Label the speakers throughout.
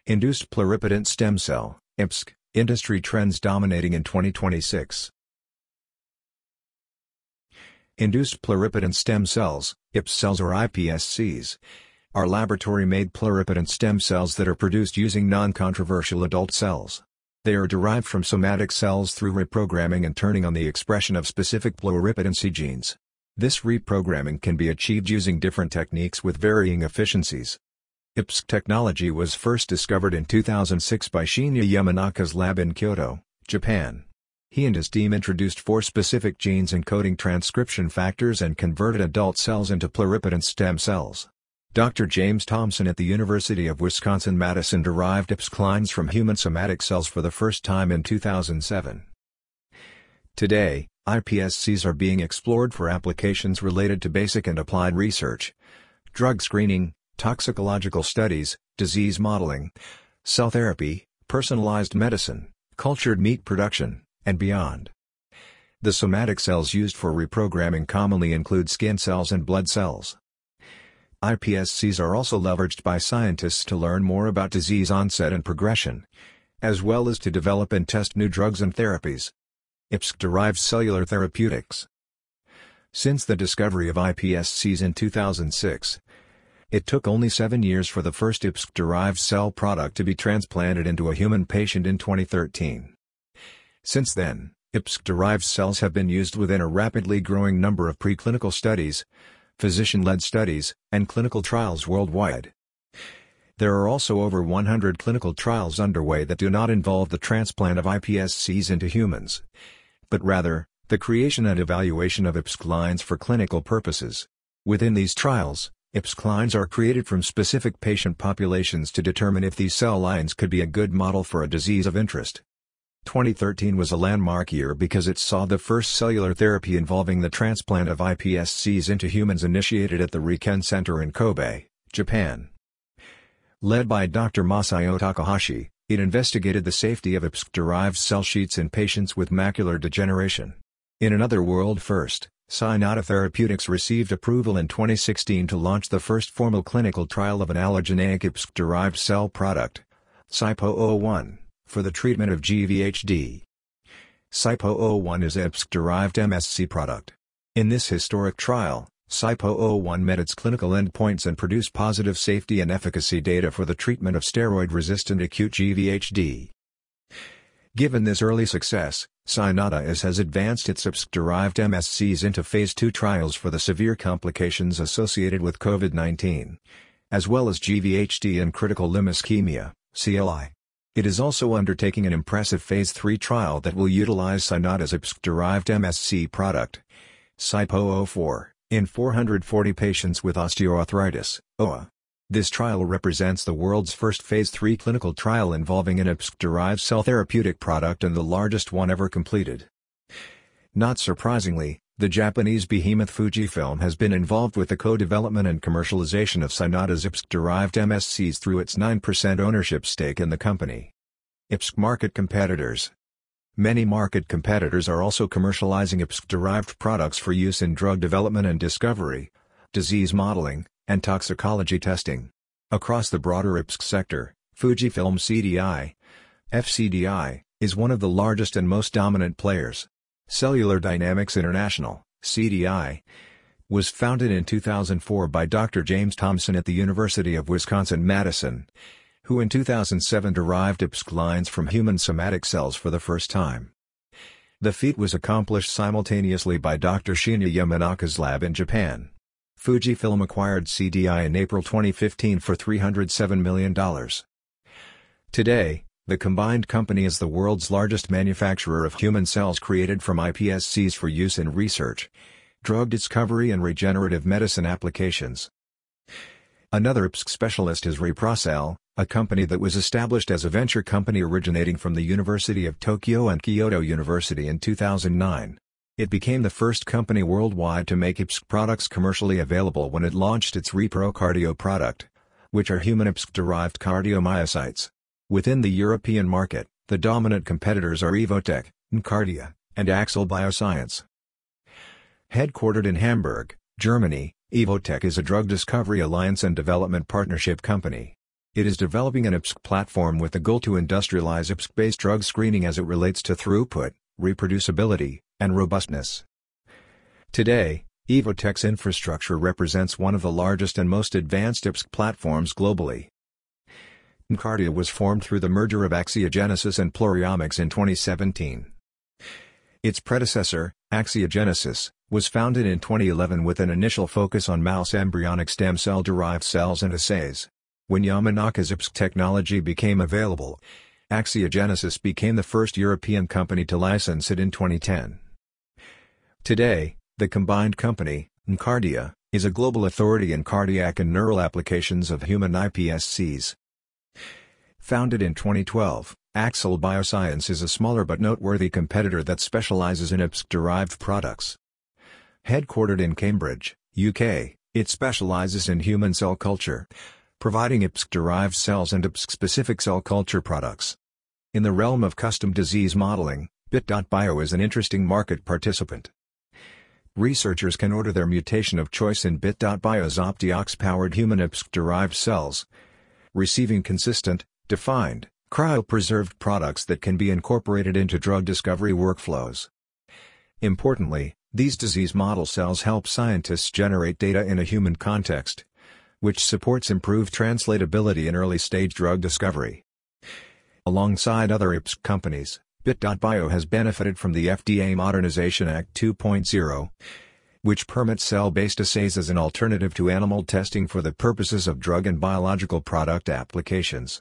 Speaker 1: Induced pluripotent stem cell, IPSC, industry trends dominating in 2026. Induced pluripotent stem cells, IPS cells or iPSCs, are laboratory-made pluripotent stem cells that are produced using non-controversial adult cells. They are derived from somatic cells through reprogramming and turning on the expression of specific pluripotency genes. This reprogramming can be achieved using different techniques with varying efficiencies. IPSC technology was first discovered in 2006 by Shinya Yamanaka's lab in Kyoto, Japan. He and his team introduced 4 specific genes encoding transcription factors and converted adult cells into pluripotent stem cells. Dr. James Thompson at the University of Wisconsin-Madison derived IPSC lines from human somatic cells for the first time in 2007. Today, iPSCs are being explored for applications related to basic and applied research, drug screening, toxicological studies, disease modeling, cell therapy, personalized medicine, cultured meat production, and beyond. The somatic cells used for reprogramming commonly include skin cells and blood cells. iPSCs are also leveraged by scientists to learn more about disease onset and progression, as well as to develop and test new drugs and therapies. IPSC-derived cellular therapeutics. Since the discovery of iPSCs in 2006, it took only 7 years for the first IPSC-derived cell product to be transplanted into a human patient in 2013. Since then, IPSC-derived cells have been used within a rapidly growing number of preclinical studies, physician-led studies, and clinical trials worldwide. There are also over 100 clinical trials underway that do not involve the transplant of iPSCs into humans, but rather, the creation and evaluation of IPSC lines for clinical purposes. Within these trials, IPSC lines are created from specific patient populations to determine if these cell lines could be a good model for a disease of interest. 2013 was a landmark year because it saw the first cellular therapy involving the transplant of iPSCs into humans initiated at the Riken Center in Kobe, Japan. Led by Dr. Masayo Takahashi, it investigated the safety of IPSC-derived cell sheets in patients with macular degeneration. In another world first, Cynata Therapeutics received approval in 2016 to launch the first formal clinical trial of an allogeneic IPSC-derived cell product, CYPO-01, for the treatment of GVHD. CYPO-01 is an IPSC-derived MSC product. In this historic trial, CYPO-01 met its clinical endpoints and produced positive safety and efficacy data for the treatment of steroid-resistant acute GVHD. Given this early success, Cynata has advanced its IPSC-derived MSCs into Phase 2 trials for the severe complications associated with COVID-19, as well as GVHD and critical limb ischemia, CLI. It is also undertaking an impressive Phase 3 trial that will utilize Cynata's IPSC-derived MSC product, CYPO-04, in 440 patients with osteoarthritis, OA. This trial represents the world's first Phase 3 clinical trial involving an IPSC-derived cell therapeutic product and the largest one ever completed. Not surprisingly, the Japanese behemoth Fujifilm has been involved with the co-development and commercialization of Cynata's IPSC-derived MSCs through its 9% ownership stake in the company. IPSC market competitors. Many market competitors are also commercializing IPSC-derived products for use in drug development and discovery, disease modeling, and toxicology testing. Across the broader IPSC sector, Fujifilm CDI, FCDI, is one of the largest and most dominant players. Cellular Dynamics International, CDI, was founded in 2004 by Dr. James Thompson at the University of Wisconsin-Madison, who in 2007 derived IPSC lines from human somatic cells for the first time. The feat was accomplished simultaneously by Dr. Shinya Yamanaka's lab in Japan. Fujifilm acquired CDI in April 2015 for $307 million. Today, the combined company is the world's largest manufacturer of human cells created from iPSCs for use in research, drug discovery and regenerative medicine applications. Another IPSC specialist is Reprocell, a company that was established as a venture company originating from the University of Tokyo and Kyoto University in 2009. It became the first company worldwide to make IPSC products commercially available when it launched its ReproCardio product, which are human IPSC-derived cardiomyocytes. Within the European market, the dominant competitors are Evotec, Nkardia, and Axel Bioscience. Headquartered in Hamburg, Germany, Evotec is a drug discovery alliance and development partnership company. It is developing an IPSC platform with the goal to industrialize IPSC-based drug screening as it relates to throughput, reproducibility, and robustness. Today, Evotec's infrastructure represents one of the largest and most advanced IPSC platforms globally. Nkardia was formed through the merger of Axiogenesis and Pluriomics in 2017. Its predecessor, Axiogenesis, was founded in 2011 with an initial focus on mouse embryonic stem cell-derived cells and assays. When Yamanaka's IPSC technology became available, Axiogenesis became the first European company to license it in 2010. Today, the combined company, Nkardia, is a global authority in cardiac and neural applications of human iPSCs. Founded in 2012, Axcel Bioscience is a smaller but noteworthy competitor that specializes in IPSC-derived products. Headquartered in Cambridge, UK, it specializes in human cell culture, providing IPSC-derived cells and IPSC-specific cell culture products. In the realm of custom disease modeling, Bit.bio is an interesting market participant. Researchers can order their mutation of choice in Bit.bio's OptiOx-powered human IPSC-derived cells, receiving consistent, defined, cryopreserved products that can be incorporated into drug discovery workflows. Importantly, these disease model cells help scientists generate data in a human context, which supports improved translatability in early-stage drug discovery. Alongside other IPSC companies, Bit.bio has benefited from the FDA Modernization Act 2.0, which permits cell-based assays as an alternative to animal testing for the purposes of drug and biological product applications.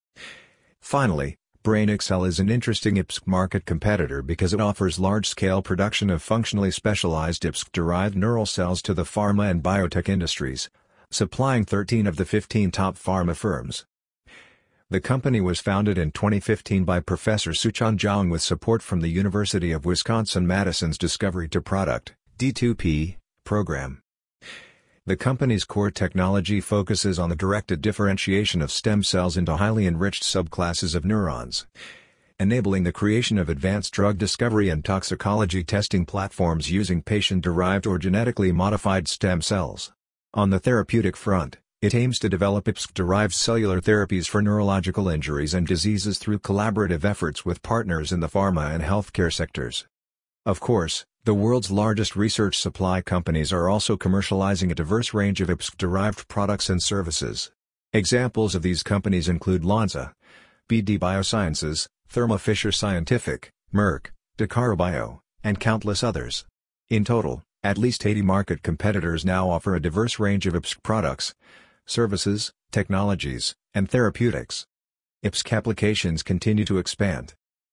Speaker 1: Finally, BrainExcel is an interesting IPSC market competitor because it offers large-scale production of functionally specialized IPSC-derived neural cells to the pharma and biotech industries, supplying 13 of the 15 top pharma firms. The company was founded in 2015 by Professor Suchan Zhang with support from the University of Wisconsin-Madison's Discovery to Product (D2P) program. The company's core technology focuses on the directed differentiation of stem cells into highly enriched subclasses of neurons, enabling the creation of advanced drug discovery and toxicology testing platforms using patient-derived or genetically modified stem cells. On the therapeutic front, it aims to develop IPSC-derived cellular therapies for neurological injuries and diseases through collaborative efforts with partners in the pharma and healthcare sectors. Of course, the world's largest research supply companies are also commercializing a diverse range of IPSC-derived products and services. Examples of these companies include Lonza, BD Biosciences, Thermo Fisher Scientific, Merck, Dakar Bio, and countless others. In total, at least 80 market competitors now offer a diverse range of IPSC products, services, technologies, and therapeutics. IPSC applications continue to expand.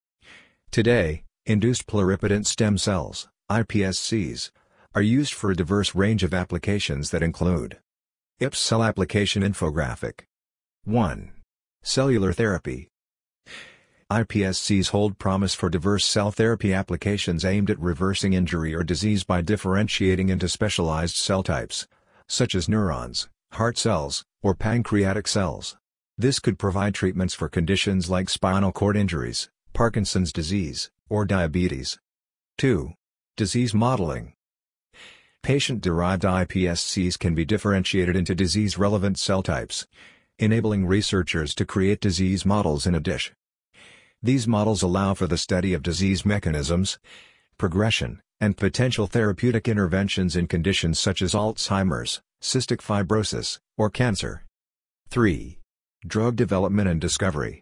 Speaker 1: Today, induced pluripotent stem cells, iPSCs, are used for a diverse range of applications that include IPSC cell application infographic. 1. Cellular therapy. iPSCs hold promise for diverse cell therapy applications aimed at reversing injury or disease by differentiating into specialized cell types, such as neurons, heart cells, or pancreatic cells. This could provide treatments for conditions like spinal cord injuries, Parkinson's disease, or diabetes. 2. Disease modeling. Patient-derived iPSCs can be differentiated into disease-relevant cell types, enabling researchers to create disease models in a dish. These models allow for the study of disease mechanisms, progression, and potential therapeutic interventions in conditions such as Alzheimer's, cystic fibrosis, or cancer. 3. Drug development and discovery.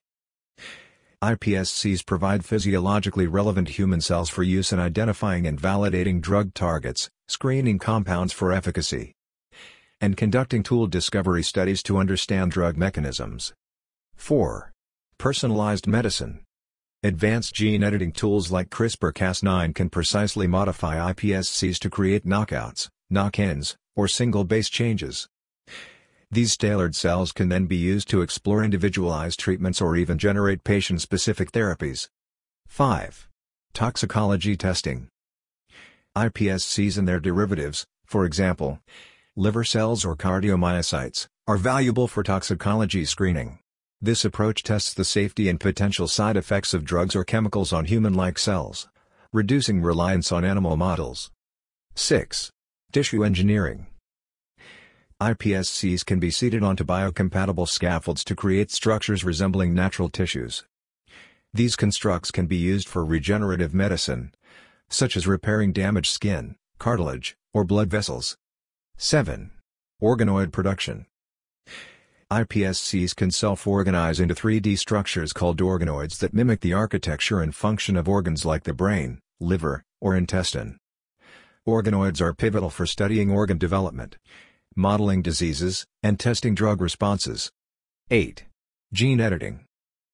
Speaker 1: iPSCs provide physiologically relevant human cells for use in identifying and validating drug targets, screening compounds for efficacy, and conducting tool discovery studies to understand drug mechanisms. 4. Personalized medicine. Advanced gene editing tools like CRISPR-Cas9 can precisely modify iPSCs to create knockouts, knock-ins, or single base changes. These tailored cells can then be used to explore individualized treatments or even generate patient-specific therapies. 5. Toxicology testing. iPSCs and their derivatives, for example, liver cells or cardiomyocytes, are valuable for toxicology screening. This approach tests the safety and potential side effects of drugs or chemicals on human-like cells, reducing reliance on animal models. 6. Tissue engineering. iPSCs can be seated onto biocompatible scaffolds to create structures resembling natural tissues. These constructs can be used for regenerative medicine, such as repairing damaged skin, cartilage, or blood vessels. 7. Organoid production. iPSCs can self-organize into 3D structures called organoids that mimic the architecture and function of organs like the brain, liver, or intestine. Organoids are pivotal for studying organ development, modeling diseases, and testing drug responses. 8. Gene editing.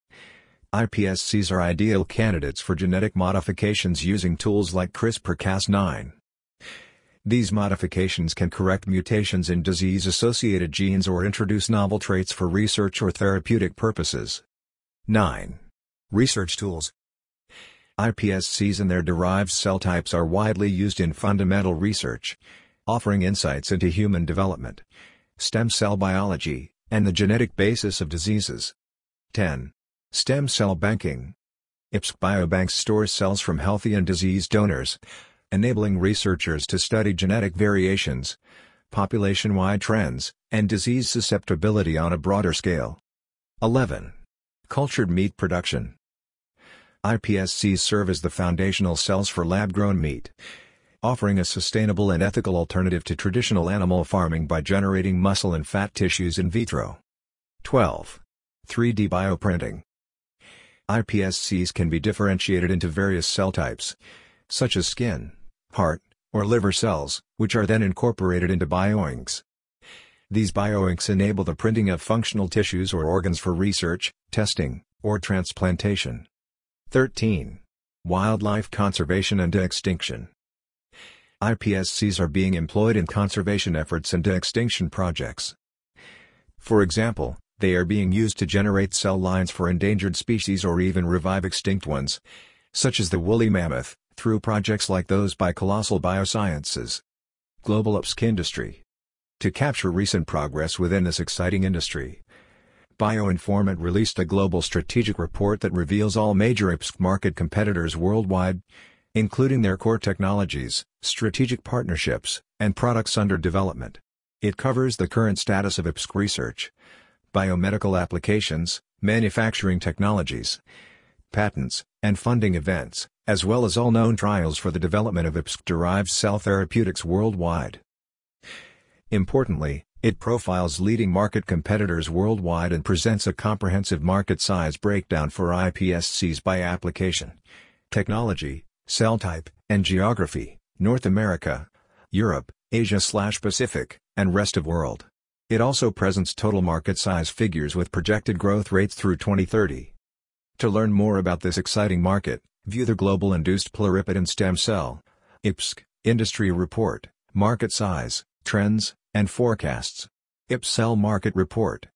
Speaker 1: iPSCs are ideal candidates for genetic modifications using tools like CRISPR-Cas9. These modifications can correct mutations in disease-associated genes or introduce novel traits for research or therapeutic purposes. 9. Research tools. iPSCs and their derived cell types are widely used in fundamental research, offering insights into human development, stem cell biology, and the genetic basis of diseases. 10. Stem cell banking. IPSC Biobanks stores cells from healthy and diseased donors, enabling researchers to study genetic variations, population-wide trends, and disease susceptibility on a broader scale. 11. Cultured meat production. iPSCs serve as the foundational cells for lab-grown meat, offering a sustainable and ethical alternative to traditional animal farming by generating muscle and fat tissues in vitro. 12. 3D bioprinting. iPSCs can be differentiated into various cell types, such as skin, heart, or liver cells, which are then incorporated into bioinks. These bioinks enable the printing of functional tissues or organs for research, testing, or transplantation. 13. Wildlife conservation and de-extinction. iPSCs are being employed in conservation efforts and de-extinction projects. For example, they are being used to generate cell lines for endangered species or even revive extinct ones, such as the woolly mammoth, through projects like those by Colossal Biosciences. Global IPSC industry. To capture recent progress within this exciting industry, BioInformant released a global strategic report that reveals all major IPSC market competitors worldwide, including their core technologies, strategic partnerships, and products under development. It covers the current status of IPSC research, biomedical applications, manufacturing technologies, patents, and funding events, as well as all known trials for the development of IPSC-derived cell therapeutics worldwide. Importantly, it profiles leading market competitors worldwide and presents a comprehensive market size breakdown for iPSCs by application, technology, cell type, and geography, North America, Europe, Asia/Pacific, and rest of world. It also presents total market size figures with projected growth rates through 2030. To learn more about this exciting market, view the Global Induced Pluripotent Stem Cell (IPSC) Industry Report, Market Size, Trends, and Forecasts. IPSC Cell Market Report.